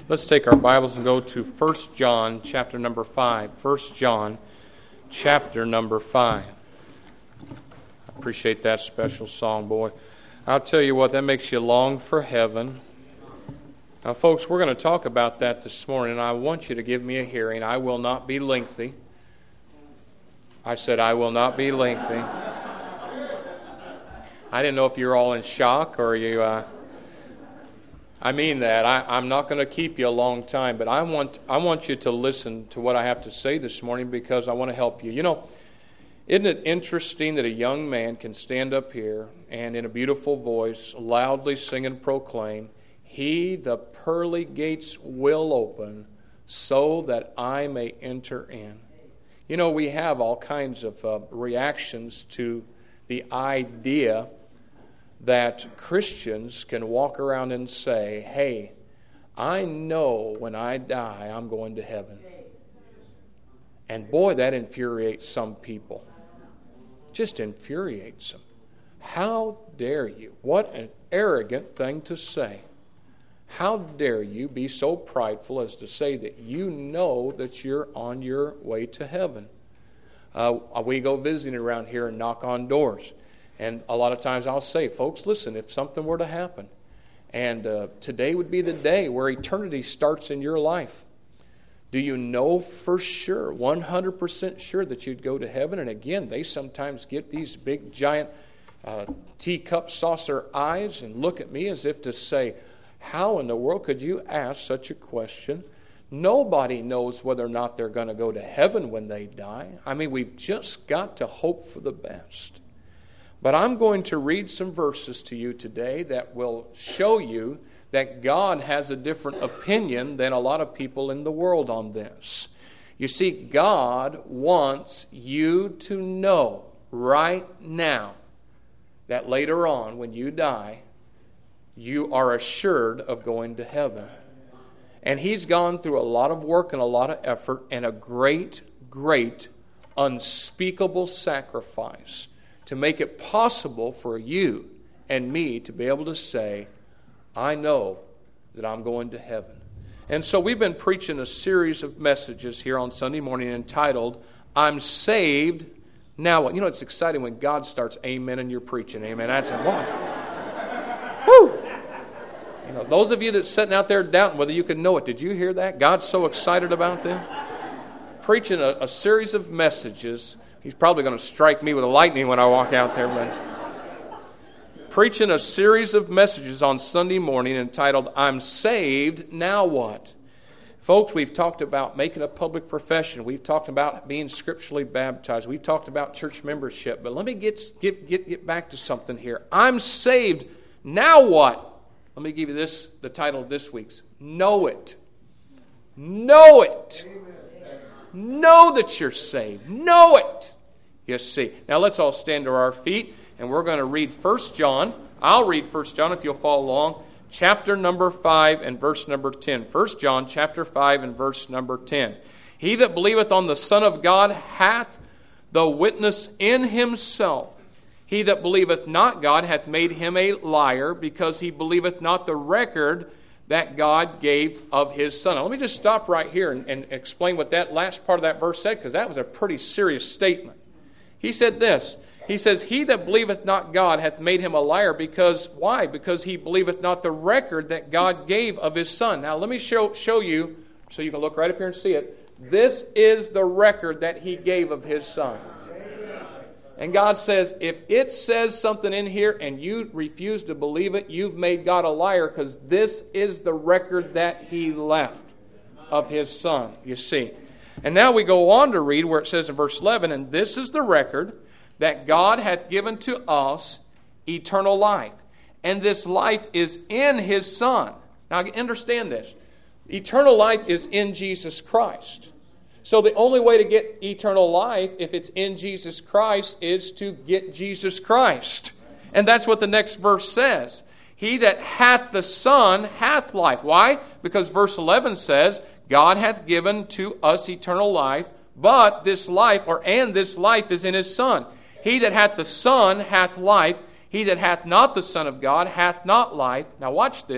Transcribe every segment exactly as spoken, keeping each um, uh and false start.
Let's take our Bibles and go to First John chapter number five. First John chapter number five. I appreciate that special song, boy. I'll tell you what, that makes you long for heaven. Now, folks, we're going to talk about that this morning, and I want you to give me a hearing. I will not be lengthy. I said I will not be lengthy. I didn't know if you're all in shock or you... Uh, I mean that. I, I'm not going to keep you a long time, but I want I want you to listen to what I have to say this morning because I want to help you. You know, isn't it interesting that a young man can stand up here and in a beautiful voice loudly sing and proclaim, "He, the pearly gates will open so that I may enter in." You know, we have all kinds of uh, reactions to the idea that Christians can walk around and say, "Hey, I know when I die I'm going to heaven." And boy, that infuriates some people. Just infuriates them. How dare you? What an arrogant thing to say. How dare you be so prideful as to say that you know that you're on your way to heaven? Uh, we go visiting around here and knock on doors. And a lot of times I'll say, folks, listen, if something were to happen, and uh, today would be the day where eternity starts in your life, do you know for sure, one hundred percent sure that you'd go to heaven? And again, they sometimes get these big, giant uh, teacup saucer eyes and look at me as if to say, how in the world could you ask such a question? Nobody knows whether or not they're going to go to heaven when they die. I mean, we've just got to hope for the best. But I'm going to read some verses to you today that will show you that God has a different opinion than a lot of people in the world on this. You see, God wants you to know right now that later on when you die, you are assured of going to heaven. And He's gone through a lot of work and a lot of effort and a great, great, unspeakable sacrifice to make it possible for you and me to be able to say, I know that I'm going to heaven. And so we've been preaching a series of messages here on Sunday morning entitled, I'm saved, now what? You know, it's exciting when God starts amen and you're preaching, amen. That's wow. Woo! You know, those of you that's sitting out there doubting whether you can know it, did you hear that? God's so excited about this. Preaching a, a series of messages. He's probably going to strike me with a lightning when I walk out there. But preaching a series of messages on Sunday morning entitled, I'm saved, now what? Folks, we've talked about making a public profession. We've talked about being scripturally baptized. We've talked about church membership. But let me get, get, get, get back to something here. I'm saved, now what? Let me give you this, the title of this week's. Know it. Know it. Know that you're saved. Know it. You see. Now let's all stand to our feet, and we're going to read First John. I'll read First John if you'll follow along. Chapter number five and verse number ten. First John chapter five and verse number ten. He that believeth on the Son of God hath the witness in himself. He that believeth not God hath made him a liar, because he believeth not the record that God gave of His Son. Now, let me just stop right here and, and explain what that last part of that verse said, because that was a pretty serious statement. He said this. He says, he that believeth not God hath made him a liar, because, why? Because he believeth not the record that God gave of His Son. Now, let me show, show you, so you can look right up here and see it. This is the record that He gave of His Son. And God says, if it says something in here and you refuse to believe it, you've made God a liar, because this is the record that He left of His Son, you see. And now we go on to read where it says in verse eleven, and this is the record that God hath given to us eternal life. And this life is in His Son. Now understand this. Eternal life is in Jesus Christ. So the only way to get eternal life, if it's in Jesus Christ, is to get Jesus Christ. And that's what the next verse says. He that hath the Son hath life. Why? Because verse eleven says, God hath given to us eternal life, but this life, or and this life is in His Son. He that hath the Son hath life. He that hath not the Son of God hath not life. Now watch this.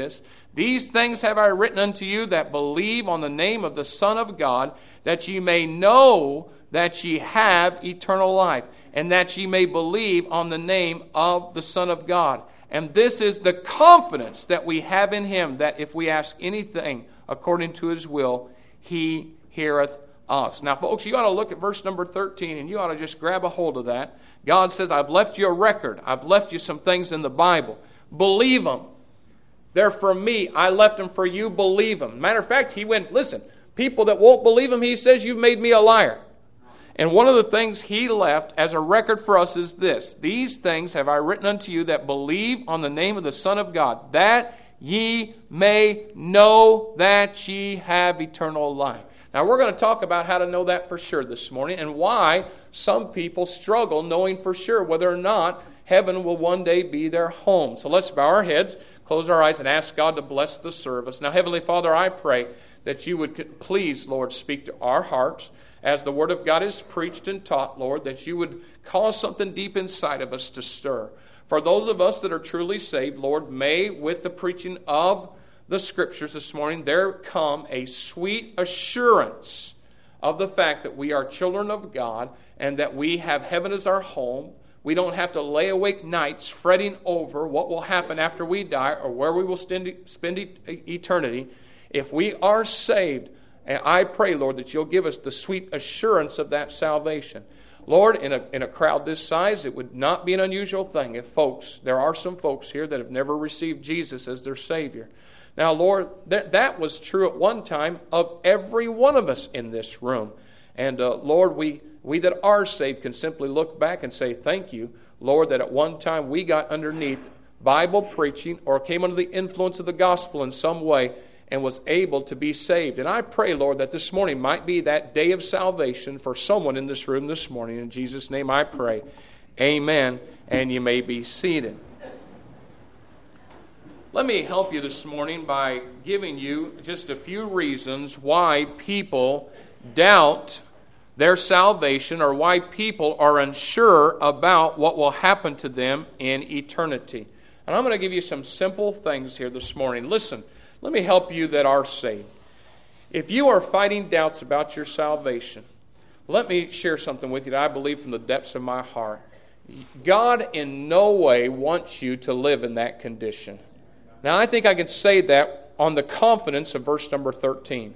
These things have I written unto you that believe on the name of the Son of God, that ye may know that ye have eternal life, and that ye may believe on the name of the Son of God. And this is the confidence that we have in him, that if we ask anything according to his will, he heareth us. Now, folks, you ought to look at verse number thirteen, and you ought to just grab a hold of that. God says, I've left you a record. I've left you some things in the Bible. Believe them. They're for me. I left them for you. Believe them. Matter of fact, he went, listen, people that won't believe him, he says, you've made me a liar. And one of the things he left as a record for us is this: these things have I written unto you that believe on the name of the Son of God, that ye may know that ye have eternal life. Now, we're going to talk about how to know that for sure this morning, and why some people struggle knowing for sure whether or not heaven will one day be their home. So let's bow our heads, close our eyes, and ask God to bless the service. Now, Heavenly Father, I pray that you would please, Lord, speak to our hearts as the Word of God is preached and taught, Lord, that you would cause something deep inside of us to stir. For those of us that are truly saved, Lord, may with the preaching of the Scriptures this morning, there come a sweet assurance of the fact that we are children of God and that we have heaven as our home. We don't have to lay awake nights fretting over what will happen after we die or where we will spend eternity. If we are saved, and I pray, Lord, that you'll give us the sweet assurance of that salvation. Lord, in a, in a crowd this size, it would not be an unusual thing if folks, there are some folks here that have never received Jesus as their Savior. Now, Lord, that, that was true at one time of every one of us in this room. And uh, Lord, we, we that are saved can simply look back and say, thank you, Lord, that at one time we got underneath Bible preaching or came under the influence of the gospel in some way and was able to be saved. And I pray, Lord, that this morning might be that day of salvation for someone in this room this morning. In Jesus' name I pray. Amen. And you may be seated. Let me help you this morning by giving you just a few reasons why people doubt their salvation, or why people are unsure about what will happen to them in eternity. And I'm going to give you some simple things here this morning. Listen. Let me help you that are saved. If you are fighting doubts about your salvation, let me share something with you that I believe from the depths of my heart. God in no way wants you to live in that condition. Now, I think I can say that on the confidence of verse number thirteen.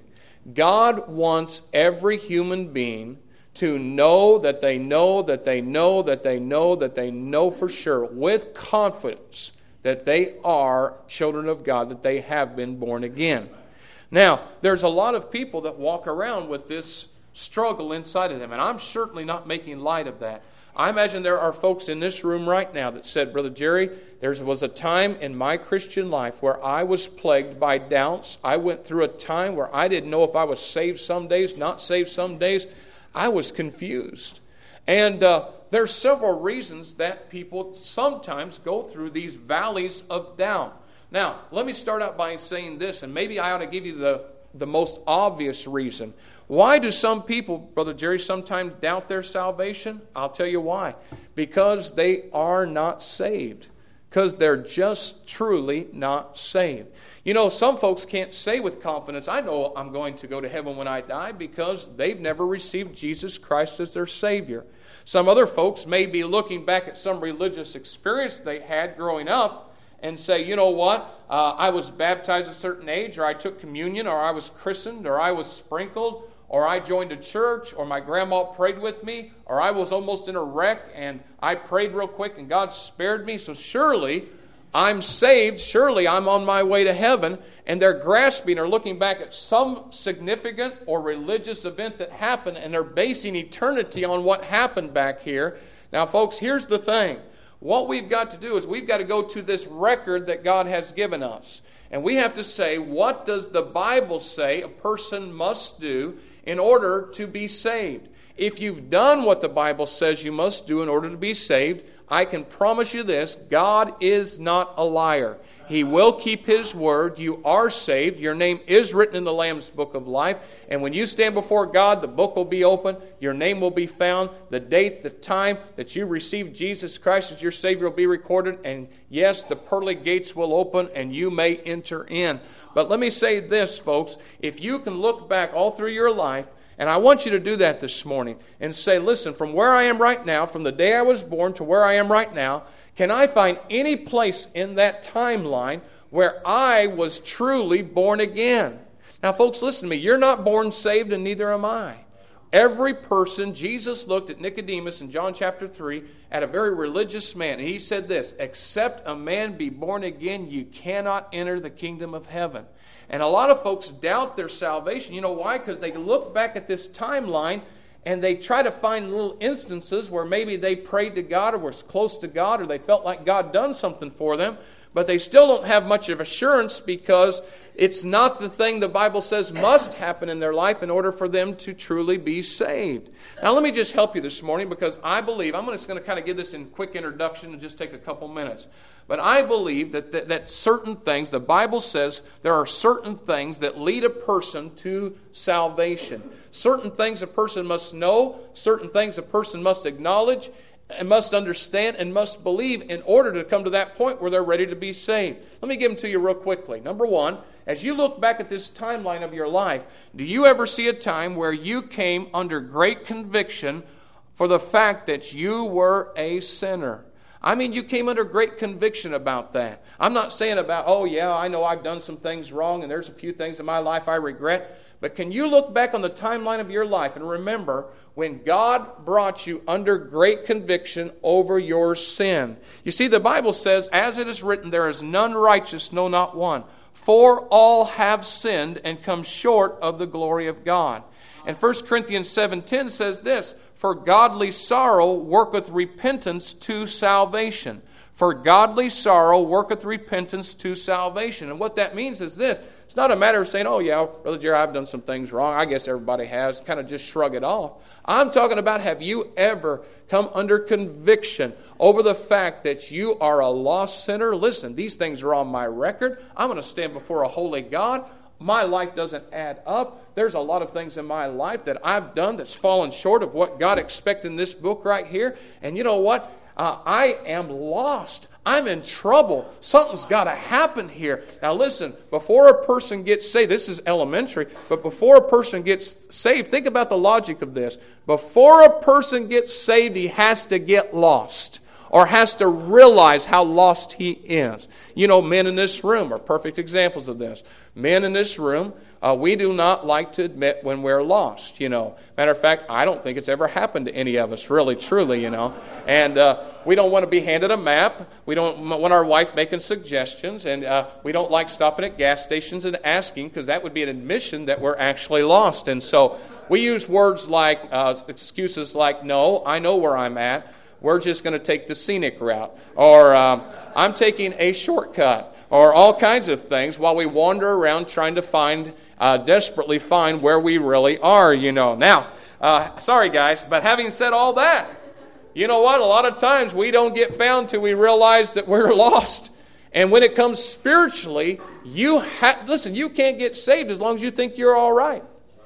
God wants every human being to know that they know that they know that they know that they know for sure with confidence that they are children of God, that they have been born again. Now, there's a lot of people that walk around with this struggle inside of them, and I'm certainly not making light of that. I imagine there are folks in this room right now that said, Brother Jerry, there was a time in my Christian life where I was plagued by doubts. I went through a time where I didn't know if I was saved some days, not saved some days. I was confused. And uh, there's several reasons that people sometimes go through these valleys of doubt. Now, let me start out by saying this, and maybe I ought to give you the, the most obvious reason. Why do some people, Brother Jerry, sometimes doubt their salvation? I'll tell you why. Because they are not saved. Because they're just truly not saved. You know, some folks can't say with confidence, I know I'm going to go to heaven when I die, because they've never received Jesus Christ as their Savior. Some other folks may be looking back at some religious experience they had growing up and say, you know what, uh, I was baptized at a certain age, or I took communion, or I was christened, or I was sprinkled, or I joined a church, or my grandma prayed with me, or I was almost in a wreck and I prayed real quick and God spared me, so surely I'm saved, surely I'm on my way to heaven. And they're grasping or looking back at some significant or religious event that happened, and they're basing eternity on what happened back here. Now, folks, here's the thing. What we've got to do is we've got to go to this record that God has given us. And we have to say, what does the Bible say a person must do in order to be saved? If you've done what the Bible says you must do in order to be saved, I can promise you this: God is not a liar. He will keep His word. You are saved. Your name is written in the Lamb's book of life. And when you stand before God, the book will be open. Your name will be found. The date, the time that you received Jesus Christ as your Savior will be recorded. And yes, the pearly gates will open and you may enter enter in. But let me say this, folks. If you can look back all through your life, and I want you to do that this morning, and say, listen, from where I am right now, from the day I was born to where I am right now, can I find any place in that timeline where I was truly born again? Now, folks, listen to me. You're not born saved, and neither am I. Every person, Jesus looked at Nicodemus in John chapter three, at a very religious man, and he said this, except a man be born again, you cannot enter the kingdom of heaven. And a lot of folks doubt their salvation. You know why? Because they look back at this timeline and they try to find little instances where maybe they prayed to God or were close to God or they felt like God done something for them. But they still don't have much of assurance because it's not the thing the Bible says must happen in their life in order for them to truly be saved. Now let me just help you this morning because I believe, I'm just going to kind of give this in quick introduction and just take a couple minutes. But I believe that, that, that certain things, the Bible says there are certain things that lead a person to salvation. Certain things a person must know, certain things a person must acknowledge, and must understand and must believe in order to come to that point where they're ready to be saved. Let me give them to you real quickly. Number one, as you look back at this timeline of your life, do you ever see a time where you came under great conviction for the fact that you were a sinner? I mean, you came under great conviction about that. I'm not saying about, oh yeah, I know I've done some things wrong and there's a few things in my life I regret. But can you look back on the timeline of your life and remember when God brought you under great conviction over your sin? You see, the Bible says, as it is written, there is none righteous, no, not one. For all have sinned and come short of the glory of God. And First Corinthians seven ten says this, for godly sorrow worketh repentance to salvation. For godly sorrow worketh repentance to salvation. And what that means is this. It's not a matter of saying, oh yeah, Brother Jerry, I've done some things wrong. I guess everybody has. Kind of just shrug it off. I'm talking about, have you ever come under conviction over the fact that you are a lost sinner? Listen, these things are on my record. I'm going to stand before a holy God. My life doesn't add up. There's a lot of things in my life that I've done that's fallen short of what God expects in this book right here. And you know what? Uh, I am lost. I'm in trouble. Something's got to happen here. Now listen, before a person gets saved, this is elementary, but before a person gets saved, think about the logic of this. Before a person gets saved, he has to get lost or has to realize how lost he is. You know, men in this room are perfect examples of this. Men in this room, uh, we do not like to admit when we're lost, you know. Matter of fact, I don't think it's ever happened to any of us, really, truly, you know. And uh, we don't want to be handed a map. We don't want our wife making suggestions. And uh, we don't like stopping at gas stations and asking, because that would be an admission that we're actually lost. And so we use words like, uh, excuses like, no, I know where I'm at. We're just going to take the scenic route. Or um, I'm taking a shortcut. Or all kinds of things while we wander around trying to find, uh, desperately find where we really are, you know. Now, uh, sorry guys, but having said all that, you know what? A lot of times we don't get found till we realize that we're lost. And when it comes spiritually, you ha- listen, you can't get saved as long as you think you're all right.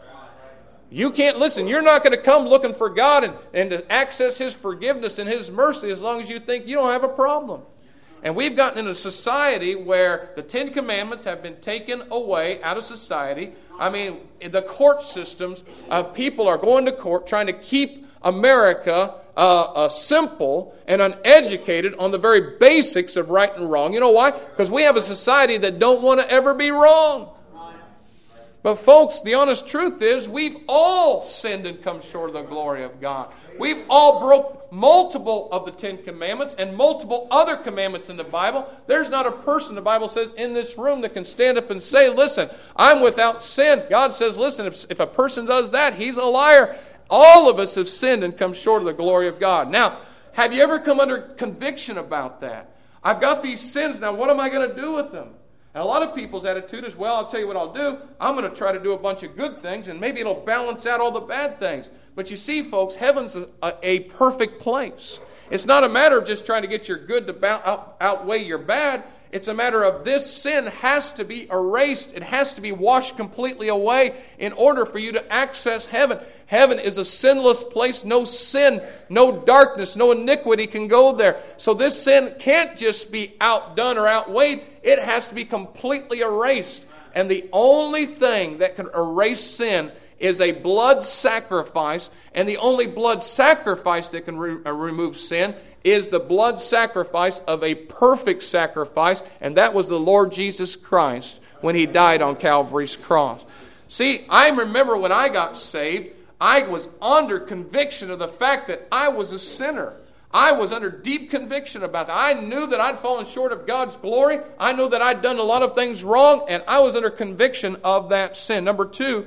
You can't, listen, you're not going to come looking for God and, and to access His forgiveness and His mercy as long as you think you don't have a problem. And we've gotten in a society where the Ten Commandments have been taken away out of society. I mean, the court systems, uh, people are going to court trying to keep America uh, uh, simple and uneducated on the very basics of right and wrong. You know why? Because we have a society that don't want to ever be wrong. But folks, the honest truth is we've all sinned and come short of the glory of God. We've all broke multiple of the Ten Commandments and multiple other commandments in the Bible. There's not a person, the Bible says, in this room that can stand up and say, listen, I'm without sin. God says, listen, if, if a person does that, he's a liar. All of us have sinned and come short of the glory of God. Now, have you ever come under conviction about that? I've got these sins, now what am I going to do with them? And a lot of people's attitude is, well, I'll tell you what I'll do. I'm going to try to do a bunch of good things, and maybe it'll balance out all the bad things. But you see, folks, heaven's a, a, a perfect place. It's not a matter of just trying to get your good to bout, out, outweigh your bad. It's a matter of this sin has to be erased. It has to be washed completely away in order for you to access heaven. Heaven is a sinless place. No sin, no darkness, no iniquity can go there. So this sin can't just be outdone or outweighed. It has to be completely erased. And the only thing that can erase sin is a blood sacrifice, and the only blood sacrifice that can re- uh, remove sin is the blood sacrifice of a perfect sacrifice, and that was the Lord Jesus Christ when He died on Calvary's cross. See, I remember when I got saved, I was under conviction of the fact that I was a sinner. I was under deep conviction about that. I knew that I'd fallen short of God's glory. I knew that I'd done a lot of things wrong, and I was under conviction of that sin. Number two,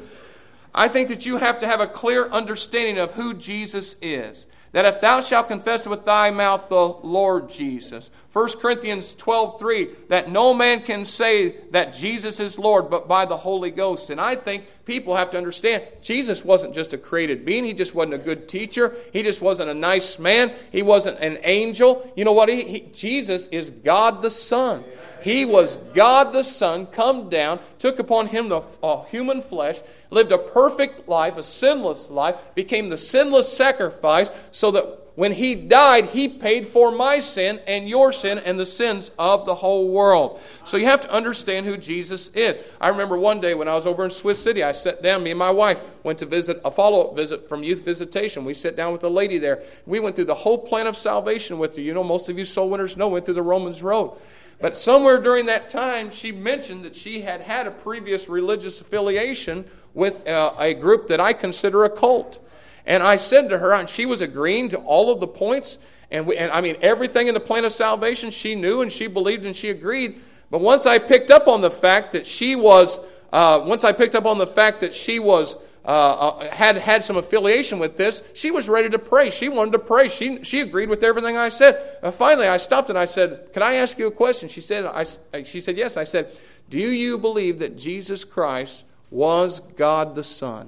I think that you have to have a clear understanding of who Jesus is. That if thou shalt confess with thy mouth the Lord Jesus. First Corinthians twelve three, that no man can say that Jesus is Lord but by the Holy Ghost. And I think people have to understand, Jesus wasn't just a created being. He just wasn't a good teacher. He just wasn't a nice man. He wasn't an angel. You know what? He, he, Jesus is God the Son. He was God the Son, come down, took upon Him the uh, human flesh, lived a perfect life, a sinless life, became the sinless sacrifice, so that when He died, He paid for my sin and your sin and the sins of the whole world. So you have to understand who Jesus is. I remember one day when I was over in Swiss City, I sat down, me and my wife went to visit a follow-up visit from Youth Visitation. We sat down with a lady there. We went through the whole plan of salvation with her. You know, most of you soul winners know, went through the Romans Road. But somewhere during that time, she mentioned that she had had a previous religious affiliation with uh, a group that I consider a cult. And I said to her, and she was agreeing to all of the points, and, we, and I mean everything in the plan of salvation she knew and she believed and she agreed. But once I picked up on the fact that she was, uh, once I picked up on the fact that she was uh, uh, had had some affiliation with this, she was ready to pray. She wanted to pray. She she agreed with everything I said. Uh, finally, I stopped and I said, "Can I ask you a question?" She said, I, she said, "Yes." I said, "Do you believe that Jesus Christ was God the Son?"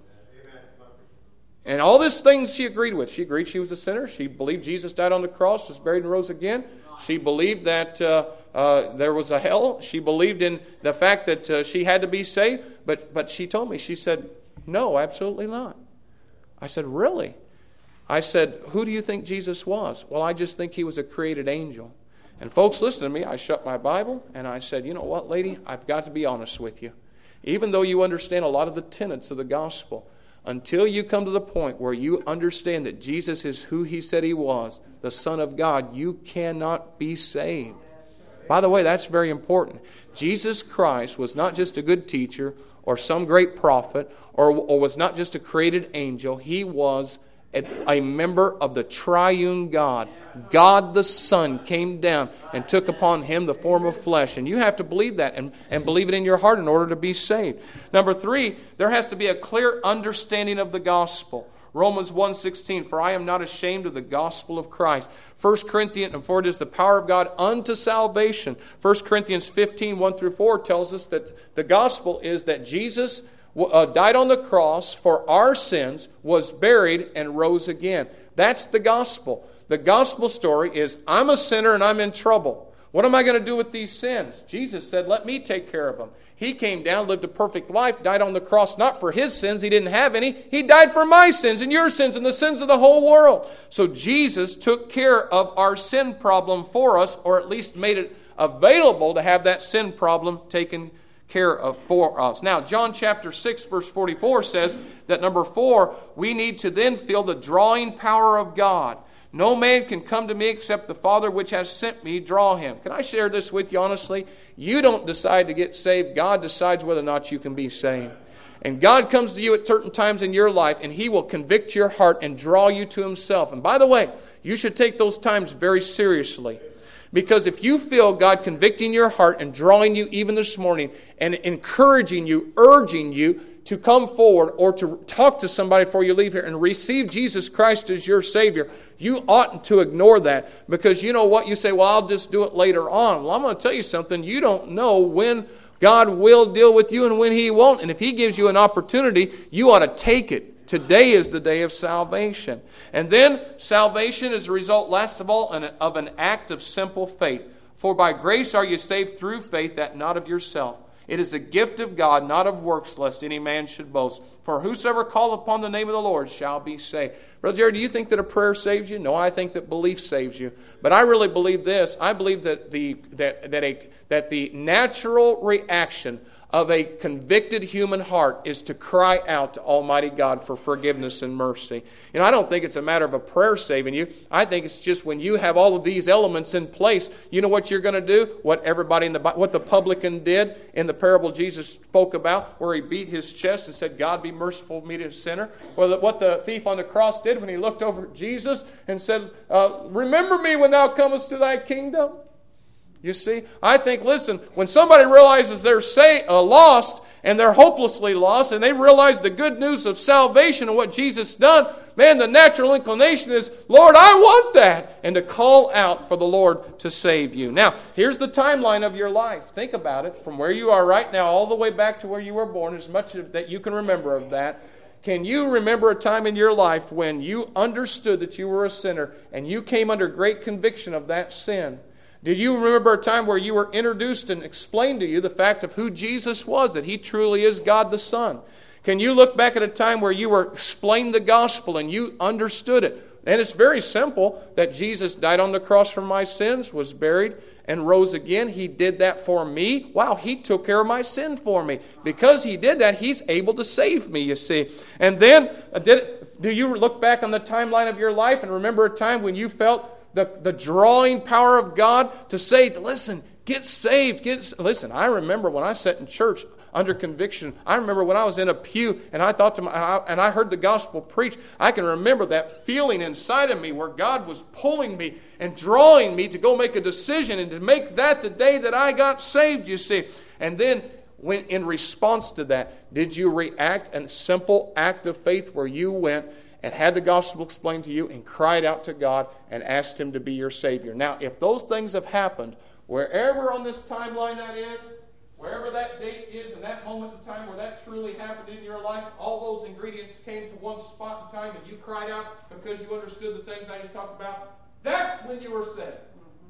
And all these things she agreed with. She agreed she was a sinner. She believed Jesus died on the cross, was buried and rose again. She believed that uh, uh, there was a hell. She believed in the fact that uh, she had to be saved. But but she told me, she said, "No, absolutely not." I said, "Really?" I said, "Who do you think Jesus was?" "Well, I just think He was a created angel." And folks, listen to me. I shut my Bible and I said, "You know what, lady? I've got to be honest with you. Even though you understand a lot of the tenets of the gospel, until you come to the point where you understand that Jesus is who He said He was, the Son of God, you cannot be saved." By the way, that's very important. Jesus Christ was not just a good teacher or some great prophet or, or was not just a created angel. He was a, a member of the triune God. God the Son came down and took upon Him the form of flesh. And you have to believe that and, and believe it in your heart in order to be saved. Number three, there has to be a clear understanding of the gospel. Romans one sixteen, "For I am not ashamed of the gospel of Christ." First Corinthians, and for it is the power of God unto salvation. First Corinthians fifteen, one through four tells us that the gospel is that Jesus uh, died on the cross for our sins, was buried, and rose again. That's the gospel. The gospel story is, I'm a sinner and I'm in trouble. What am I going to do with these sins? Jesus said, "Let me take care of them." He came down, lived a perfect life, died on the cross not for His sins. He didn't have any. He died for my sins and your sins and the sins of the whole world. So Jesus took care of our sin problem for us, or at least made it available to have that sin problem taken care of for us. Now, John chapter six, verse forty-four says that number four, we need to then feel the drawing power of God. "No man can come to me except the Father which has sent me draw him." Can I share this with you honestly? You don't decide to get saved. God decides whether or not you can be saved. And God comes to you at certain times in your life, and He will convict your heart and draw you to Himself. And by the way, you should take those times very seriously. Because if you feel God convicting your heart and drawing you even this morning and encouraging you, urging you to come forward or to talk to somebody before you leave here and receive Jesus Christ as your Savior, you oughtn't to ignore that. Because you know what? You say, "Well, I'll just do it later on." Well, I'm going to tell you something. You don't know when God will deal with you and when He won't. And if He gives you an opportunity, you ought to take it. Today is the day of salvation. And then salvation is a result, last of all, of an act of simple faith. For by grace are you saved through faith, that not of yourself. It is a gift of God, not of works, lest any man should boast. For whosoever calleth upon the name of the Lord shall be saved. Brother Jerry, do you think that a prayer saves you? No, I think that belief saves you. But I really believe this. I believe that the that that a that the natural reaction of a convicted human heart is to cry out to Almighty God for forgiveness and mercy. You know, I don't think it's a matter of a prayer saving you. I think it's just when you have all of these elements in place, you know what you're going to do? What everybody in the what the publican did in the parable Jesus spoke about, where he beat his chest and said, "God be merciful to me, a sinner." Or what the thief on the cross did when he looked over at Jesus and said, uh, "Remember me when thou comest to thy kingdom." You see, I think, listen, when somebody realizes they're say, uh, lost and they're hopelessly lost and they realize the good news of salvation and what Jesus done, man, the natural inclination is, "Lord, I want that," and to call out for the Lord to save you. Now, here's the timeline of your life. Think about it from where you are right now all the way back to where you were born, as much of that you can remember of that. Can you remember a time in your life when you understood that you were a sinner and you came under great conviction of that sin? Did you remember a time where you were introduced and explained to you the fact of who Jesus was, that He truly is God the Son? Can you look back at a time where you were explained the gospel and you understood it? And it's very simple, that Jesus died on the cross for my sins, was buried, and rose again. He did that for me. Wow, He took care of my sin for me. Because He did that, He's able to save me, you see. And then, uh, did, do you look back on the timeline of your life and remember a time when you felt The, the drawing power of God to say, listen, get saved. Get, listen, I remember when I sat in church under conviction. I remember when I was in a pew and I thought to my, and I heard the gospel preached. I can remember that feeling inside of me where God was pulling me and drawing me to go make a decision and to make that the day that I got saved, you see. And then when in response to that, did you react in a simple act of faith where you went and had the gospel explained to you and cried out to God and asked Him to be your Savior? Now, if those things have happened, wherever on this timeline that is, wherever that date is and that moment in time where that truly happened in your life, all those ingredients came to one spot in time and you cried out because you understood the things I just talked about, that's when you were saved.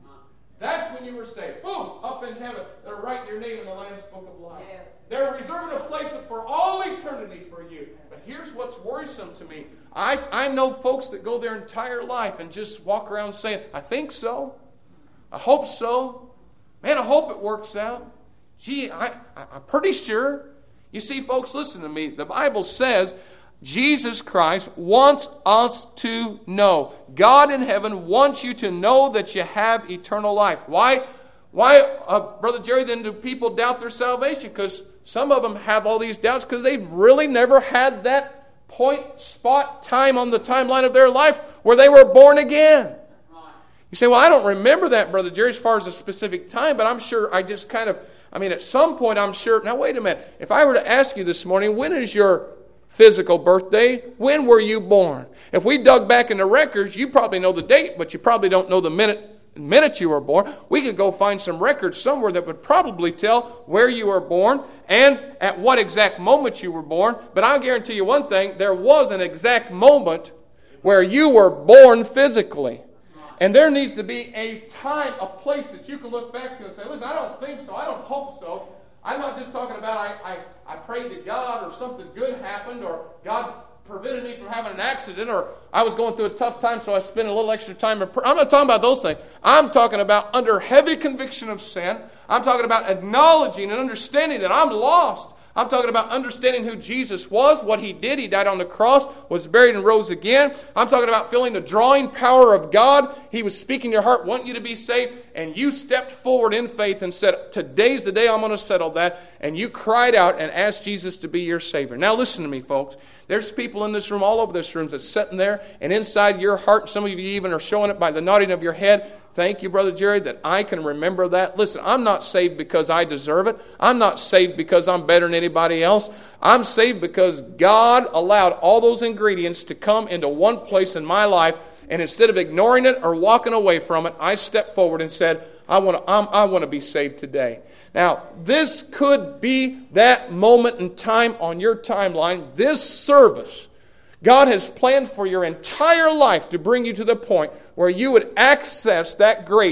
That's when you were saved. Boom! Up in heaven, they're writing your name in the Lamb's Book of Life. Yes. They're reserving a place for all eternity for you. But here's what's worrisome to me. I, I know folks that go their entire life and just walk around saying, "I think so. I hope so. Man, I hope it works out. Gee, I, I, I'm pretty sure." You see, folks, listen to me. The Bible says Jesus Christ wants us to know. God in heaven wants you to know that you have eternal life. Why, why, uh, Brother Jerry, then do people doubt their salvation? Because some of them have all these doubts because they've really never had that point, spot, time on the timeline of their life where they were born again. You say, "Well, I don't remember that, Brother Jerry, as far as a specific time, but I'm sure I just kind of, I mean, at some point I'm sure." Now, wait a minute. If I were to ask you this morning, when is your physical birthday? When were you born? If we dug back in the records, you probably know the date, but you probably don't know the minute minute you were born. We could go find some records somewhere that would probably tell where you were born and at what exact moment you were born. But I'll guarantee you one thing, there was an exact moment where you were born physically. And there needs to be a time, a place that you can look back to and say, "Listen, I don't think so. I don't hope so." I'm not just talking about I, I, I prayed to God or something good happened or God prevented me from having an accident or I was going through a tough time so I spent a little extra time in prayer. I'm not talking about those things. I'm talking about under heavy conviction of sin. I'm talking about acknowledging and understanding that I'm lost. I'm talking about understanding who Jesus was, what He did. He died on the cross, was buried and rose again. I'm talking about feeling the drawing power of God. He was speaking to your heart, wanting you to be saved, and you stepped forward in faith and said, "Today's the day I'm going to settle that." And you cried out and asked Jesus to be your Savior. Now listen to me, folks. There's people in this room, all over this room, that's sitting there, and inside your heart, some of you even are showing it by the nodding of your head. Thank you, Brother Jerry, that I can remember that. Listen, I'm not saved because I deserve it. I'm not saved because I'm better than anybody else. I'm saved because God allowed all those ingredients to come into one place in my life, and instead of ignoring it or walking away from it, I stepped forward and said, I want to, I'm, I want to be saved today. Now, this could be that moment in time on your timeline, this service. God has planned for your entire life to bring you to the point where you would access that grace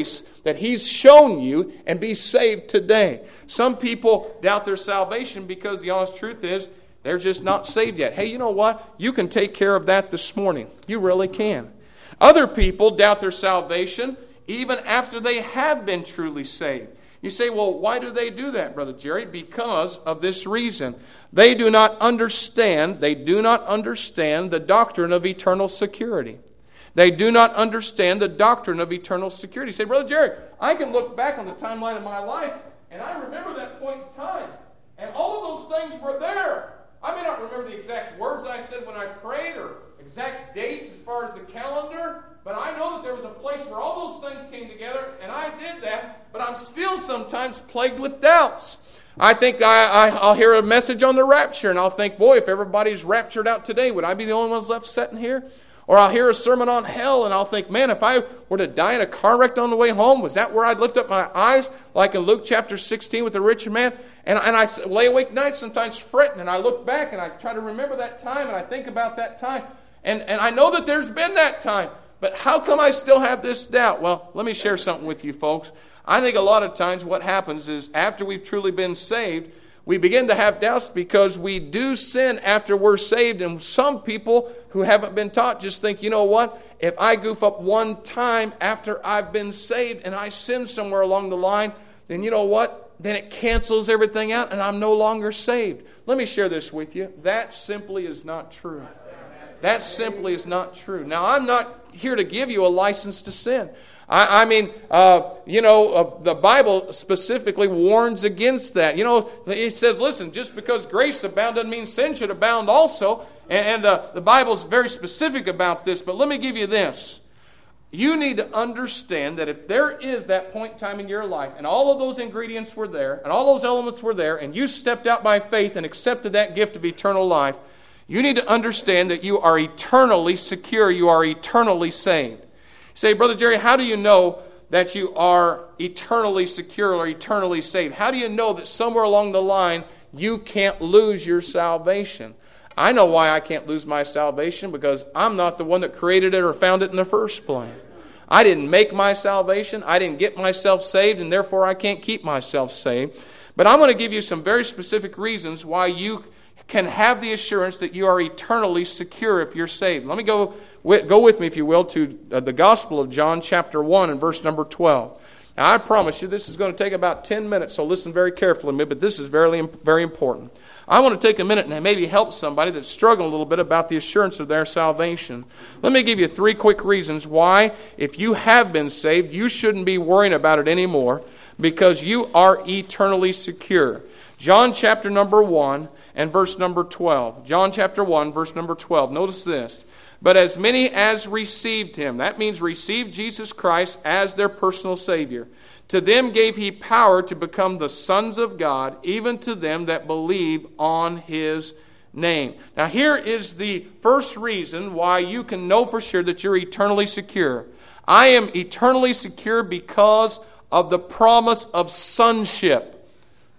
that He's shown you and be saved today. Some people doubt their salvation because the honest truth is they're just not saved yet. Hey, you know what? You can take care of that this morning. You really can. Other people doubt their salvation even after they have been truly saved. You say, well, why do they do that, Brother Jerry? Because of this reason. They do not understand, they do not understand the doctrine of eternal security. They do not understand the doctrine of eternal security. You say, Brother Jerry, I can look back on the timeline of my life, and I remember that point in time. And all of those things were there. I may not remember the exact words I said when I prayed or exact dates as far as the calendar, but I know that there was a place where all those things came together, and I did that, but I'm still sometimes plagued with doubts. I think I, I, I'll hear a message on the rapture, and I'll think, boy, if everybody's raptured out today, would I be the only ones left sitting here? Or I'll hear a sermon on hell, and I'll think, man, if I were to die in a car wreck on the way home, was that where I'd lift up my eyes, like in Luke chapter sixteen with the rich man? And, and I lay awake nights sometimes fretting, and I look back, and I try to remember that time, and I think about that time. And, and I know that there's been that time. But how come I still have this doubt? Well, let me share something with you folks. I think a lot of times what happens is after we've truly been saved, we begin to have doubts because we do sin after we're saved. And some people who haven't been taught just think, you know what? If I goof up one time after I've been saved and I sin somewhere along the line, then you know what? Then it cancels everything out and I'm no longer saved. Let me share this with you. That simply is not true. That simply is not true. Now, I'm not here to give you a license to sin. I, I mean, uh, you know, uh, the Bible specifically warns against that. You know, it says, listen, just because grace abound doesn't mean sin should abound also. And, and uh, the Bible's very specific about this. But let me give you this. You need to understand that if there is that point in time in your life, and all of those ingredients were there, and all those elements were there, and you stepped out by faith and accepted that gift of eternal life, you need to understand that you are eternally secure. You are eternally saved. You say, Brother Jerry, how do you know that you are eternally secure or eternally saved? How do you know that somewhere along the line you can't lose your salvation? I know why I can't lose my salvation, because I'm not the one that created it or found it in the first place. I didn't make my salvation. I didn't get myself saved, and therefore I can't keep myself saved. But I'm going to give you some very specific reasons why you can have the assurance that you are eternally secure if you're saved. Let me go with, go with me, if you will, to uh, the Gospel of John, chapter one, and verse number twelve. Now, I promise you this is going to take about ten minutes, so listen very carefully to me, but this is very, very important. I want to take a minute and maybe help somebody that's struggling a little bit about the assurance of their salvation. Let me give you three quick reasons why, if you have been saved, you shouldn't be worrying about it anymore, because you are eternally secure. John chapter number one and verse number twelve. John chapter one, verse number twelve. Notice this. But as many as received Him, that means received Jesus Christ as their personal Savior, to them gave He power to become the sons of God, even to them that believe on His name. Now here is the first reason why you can know for sure that you're eternally secure. I am eternally secure because of the promise of sonship.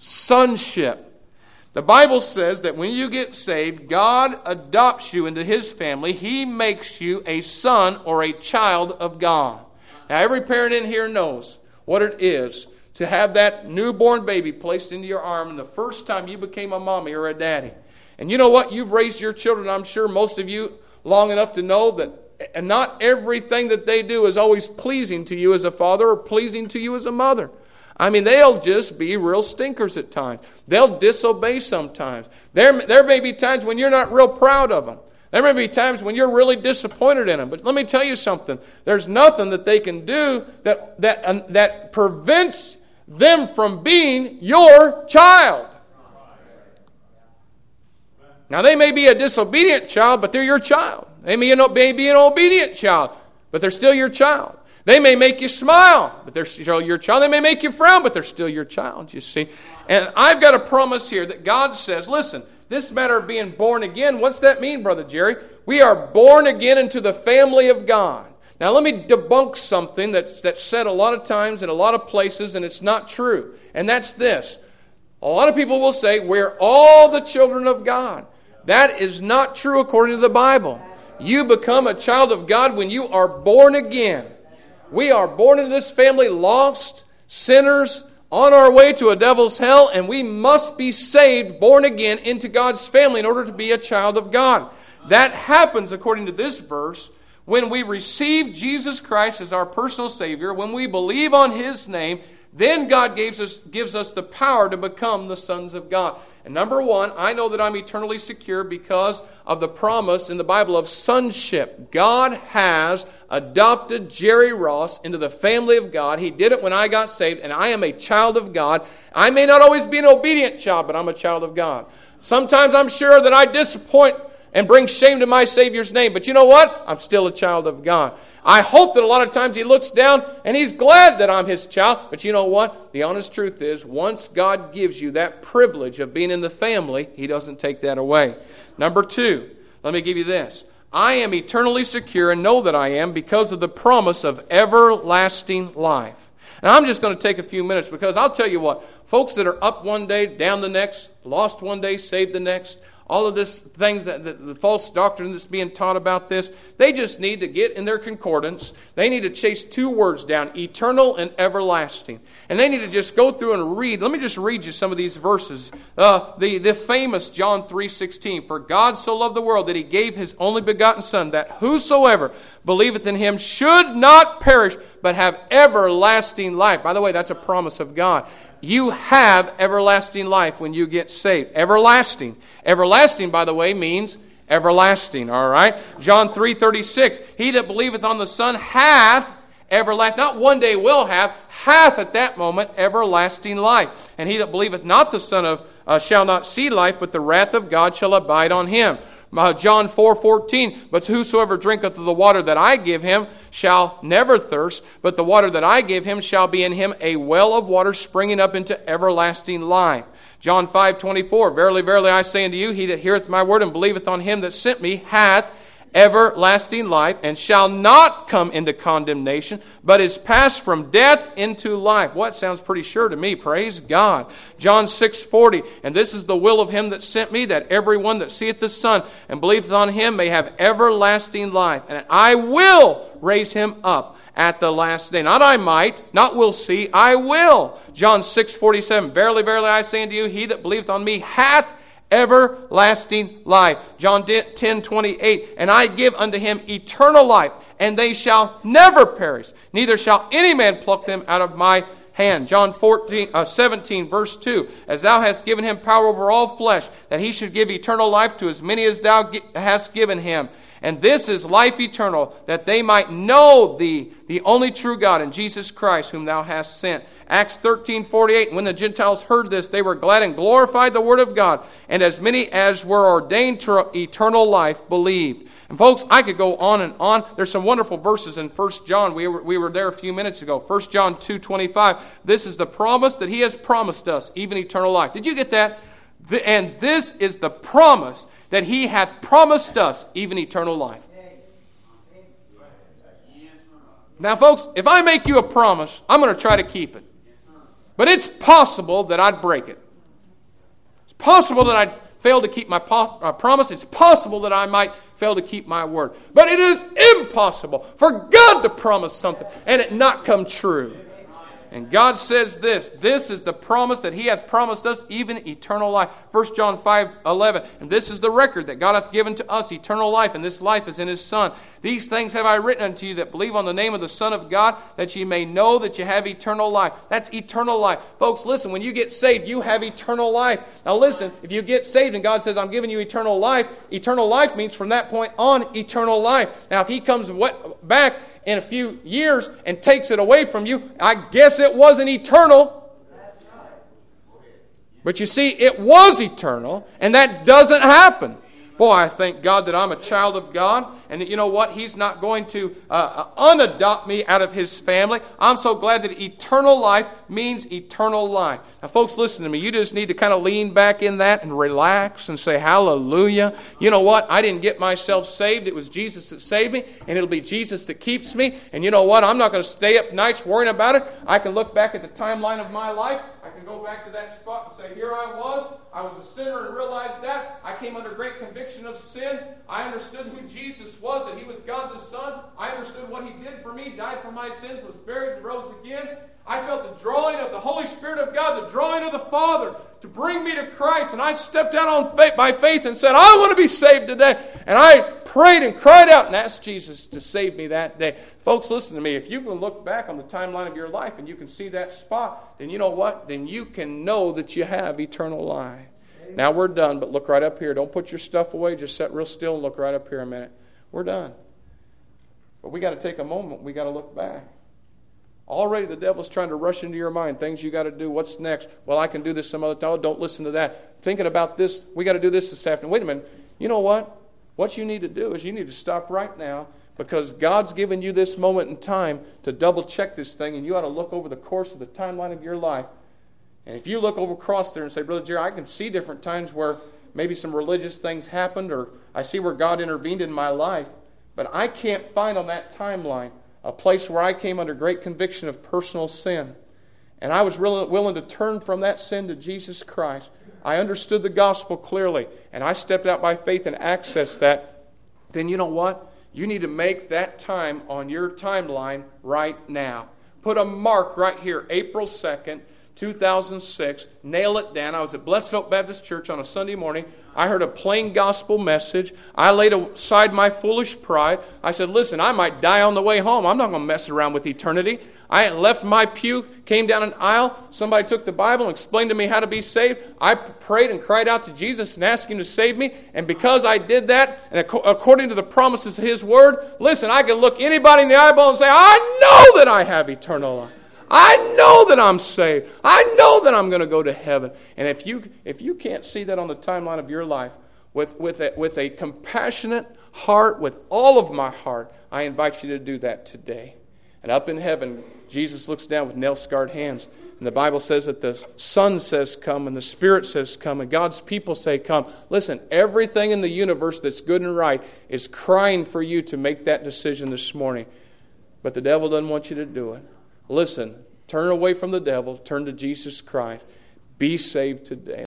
Sonship. The Bible says that when you get saved, God adopts you into His family. He makes you a son or a child of God. Now, every parent in here knows what it is to have that newborn baby placed into your arm and the first time you became a mommy or a daddy. And you know what? You've raised your children, I'm sure most of you, long enough to know that and not everything that they do is always pleasing to you as a father or pleasing to you as a mother. I mean, they'll just be real stinkers at times. They'll disobey sometimes. There, there may be times when you're not real proud of them. There may be times when you're really disappointed in them. But let me tell you something. There's nothing that they can do that, that, uh, that prevents them from being your child. Now, they may be a disobedient child, but they're your child. They may be an obedient child, but they're still your child. They may make you smile, but they're still your child. They may make you frown, but they're still your child, you see. And I've got a promise here that God says, listen, this matter of being born again, what's that mean, Brother Jerry? We are born again into the family of God. Now, let me debunk something that's, that's said a lot of times in a lot of places, and it's not true. And that's this. A lot of people will say, we're all the children of God. That is not true according to the Bible. You become a child of God when you are born again. We are born into this family lost, sinners, on our way to a devil's hell, and we must be saved, born again, into God's family in order to be a child of God. That happens, according to this verse, when we receive Jesus Christ as our personal Savior, when we believe on His name, then God gives us, gives us the power to become the sons of God. And number one, I know that I'm eternally secure because of the promise in the Bible of sonship. God has adopted Jerry Ross into the family of God. He did it when I got saved, and I am a child of God. I may not always be an obedient child, but I'm a child of God. Sometimes I'm sure that I disappoint and bring shame to my Savior's name. But you know what? I'm still a child of God. I hope that a lot of times He looks down and He's glad that I'm His child. But you know what? The honest truth is, once God gives you that privilege of being in the family, He doesn't take that away. Number two, let me give you this. I am eternally secure and know that I am because of the promise of everlasting life. And I'm just going to take a few minutes because I'll tell you what, folks that are up one day, down the next, lost one day, saved the next, all of this things, that the, the false doctrine that's being taught about this, they just need to get in their concordance. They need to chase two words down, eternal and everlasting. And they need to just go through and read. Let me just read you some of these verses. Uh, the, the famous John three sixteen, for God so loved the world that He gave His only begotten Son, that whosoever believeth in Him should not perish, but have everlasting life. By the way, that's a promise of God. You have everlasting life when you get saved. Everlasting. Everlasting, by the way, means everlasting. All right? John three thirty-six. He that believeth on the Son hath everlasting. Not one day will have. Hath at that moment everlasting life. And he that believeth not the Son of uh, shall not see life, but the wrath of God shall abide on him. Uh, John four fourteen, but whosoever drinketh of the water that I give him shall never thirst, but the water that I give him shall be in him a well of water springing up into everlasting life. John five twenty-four, verily, verily, I say unto you, he that heareth my word and believeth on him that sent me hath everlasting life, and shall not come into condemnation, but is passed from death into life. What sounds pretty sure to me, praise God. John six forty, and this is the will of him that sent me, that every one that seeth the Son and believeth on him may have everlasting life, and I will raise him up at the last day. Not I might, not will see, I will. John six forty-seven, verily, verily, I say unto you, he that believeth on me hath everlasting life. John ten twenty-eight, and I give unto him eternal life, and they shall never perish, neither shall any man pluck them out of my hand. John fourteen, uh, seventeen, verse two, as thou hast given him power over all flesh, that he should give eternal life to as many as thou hast given him. And this is life eternal, that they might know thee, the only true God, and Jesus Christ, whom thou hast sent. Acts thirteen forty-eight, when the Gentiles heard this, they were glad and glorified the word of God. And as many as were ordained to eternal life believed. And folks, I could go on and on. There's some wonderful verses in First John. We were, we were there a few minutes ago. First John two twenty-five. This is the promise that he has promised us, even eternal life. Did you get that? And this is the promise that he hath promised us, even eternal life. Now, folks, if I make you a promise, I'm going to try to keep it. But it's possible that I'd break it. It's possible that I'd fail to keep my po- uh, promise. It's possible that I might fail to keep my word. But it is impossible for God to promise something and it not come true. And God says this, this is the promise that he hath promised us, even eternal life. First John five eleven, and this is the record that God hath given to us, eternal life, and this life is in his Son. These things have I written unto you that believe on the name of the Son of God, that ye may know that you have eternal life. That's eternal life. Folks, listen, when you get saved, you have eternal life. Now listen, if you get saved and God says, I'm giving you eternal life, eternal life means from that point on, eternal life. Now if he comes back in a few years and takes it away from you, I guess it wasn't eternal. But you see, it was eternal, and that doesn't happen. Boy, I thank God that I'm a child of God, and that, you know what? He's not going to uh, unadopt me out of his family. I'm so glad that eternal life means eternal life. Now, folks, listen to me. You just need to kind of lean back in that and relax and say, hallelujah. You know what? I didn't get myself saved. It was Jesus that saved me, and it'll be Jesus that keeps me. And you know what? I'm not going to stay up nights worrying about it. I can look back at the timeline of my life. I can go go back to that spot and say, here I was. I was a sinner and realized that. I came under great conviction of sin. I understood who Jesus was, that He was God the Son. I understood what He did for me, died for my sins, was buried, and rose again. I felt the drawing of the Holy Spirit of God, the drawing of the Father to bring me to Christ. And I stepped out on faith, by faith and said, I want to be saved today. And I prayed and cried out and asked Jesus to save me that day. Folks, listen to me. If you can look back on the timeline of your life and you can see that spot, then you know what? Then you can know that you have eternal life. Amen. Now we're done, but look right up here. Don't put your stuff away. Just sit real still and look right up here a minute. We're done. But we got to take a moment. We got to look back. Already the devil's trying to rush into your mind. Things you got to do. What's next? Well, I can do this some other time. Oh, don't listen to that. Thinking about this. We got to do this this afternoon. Wait a minute. You know what? What you need to do is you need to stop right now, because God's given you this moment in time to double check this thing, and you ought to look over the course of the timeline of your life. And if you look over across there and say, Brother Jerry, I can see different times where maybe some religious things happened, or I see where God intervened in my life, but I can't find on that timeline a place where I came under great conviction of personal sin. And I was really willing to turn from that sin to Jesus Christ. I understood the gospel clearly, and I stepped out by faith and accessed that. Then you know what? You need to make that time on your timeline right now. Put a mark right here, April second, two thousand six. Nail it down. I was at Blessed Hope Baptist Church on a Sunday morning. I heard a plain gospel message. I laid aside my foolish pride. I said, listen, I might die on the way home. I'm not going to mess around with eternity. I left my pew, came down an aisle. Somebody took the Bible and explained to me how to be saved. I prayed and cried out to Jesus and asked Him to save me. And because I did that, and according to the promises of His Word, listen, I can look anybody in the eyeball and say, I know that I have eternal life. I know that I'm saved. I know that I'm going to go to heaven. And if you if you can't see that on the timeline of your life, with, with, a, with a compassionate heart, with all of my heart, I invite you to do that today. And up in heaven, Jesus looks down with nail-scarred hands. And the Bible says that the Son says come, and the Spirit says come, and God's people say come. Listen, everything in the universe that's good and right is crying for you to make that decision this morning. But the devil doesn't want you to do it. Listen, turn away from the devil, turn to Jesus Christ. Be saved today.